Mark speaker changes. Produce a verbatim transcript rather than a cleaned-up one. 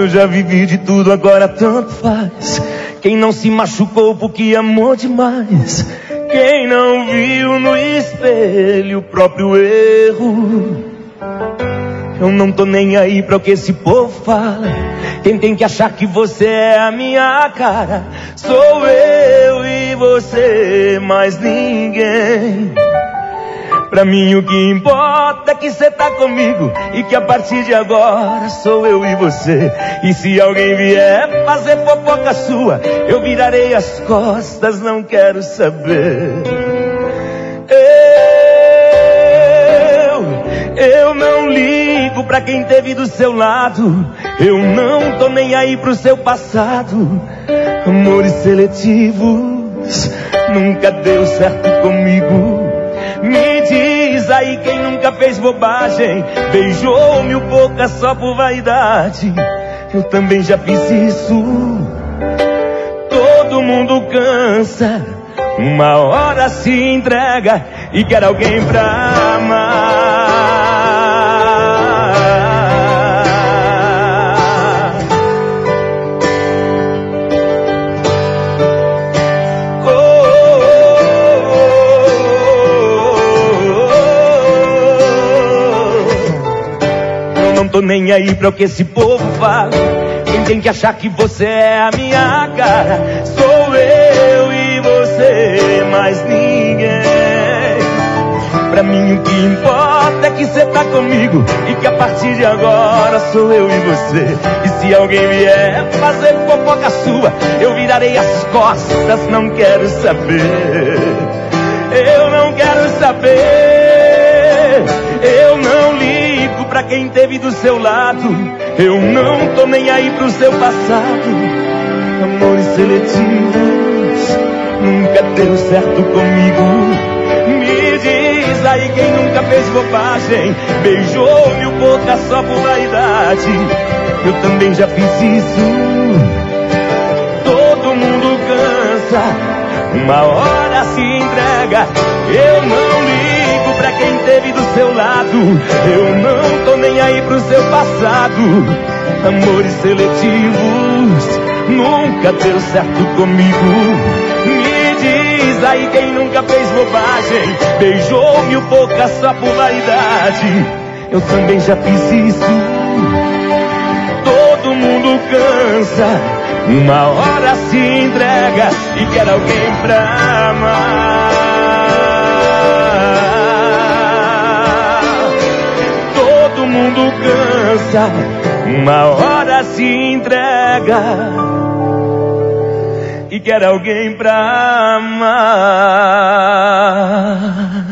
Speaker 1: já vivi de tudo, agora tanto faz. Quem não se machucou porque amou demais? Quem não viu no espelho o próprio erro? Eu não tô nem aí pra o que esse povo fala. Quem tem que achar que você é a minha cara sou eu e você, mais ninguém. Pra mim o que importa é que cê tá comigo e que a partir de agora sou eu e você. E se alguém vier fazer fofoca sua, eu virarei as costas, não quero saber. Eu, eu não ligo pra quem teve do seu lado. Eu não tô nem aí pro seu passado. Amores seletivos nunca deu certo comigo. Me diz aí quem nunca fez bobagem, beijou mil bocas só por vaidade. Eu também já fiz isso. Todo mundo cansa, uma hora se entrega e quer alguém pra amar. Não tô nem aí pra o que esse povo fala. Quem tem que achar que você é a minha cara sou eu e você, mais ninguém. Pra mim o que importa é que cê tá comigo e que a partir de agora sou eu e você. E se alguém vier fazer fofoca sua, eu virarei as costas, não quero saber. Eu não quero saber. Eu não ligo pra quem teve do seu lado. Eu não tô nem aí pro seu passado. Amores seletivos nunca deu certo comigo. Me diz aí quem nunca fez bobagem, beijou mil bocas só por vaidade. Eu também já fiz isso. Todo mundo cansa, uma hora se entrega. Eu não ligo pra quem teve do seu lado. Eu não tô nem aí pro seu passado. Amores seletivos nunca deu certo comigo. Me diz aí quem nunca fez bobagem, beijou mil bocas só por vaidade. Eu também já fiz isso. Todo mundo cansa, uma hora se entrega e quer alguém pra amar. Todo mundo cansa, uma hora se entrega e quer alguém pra amar.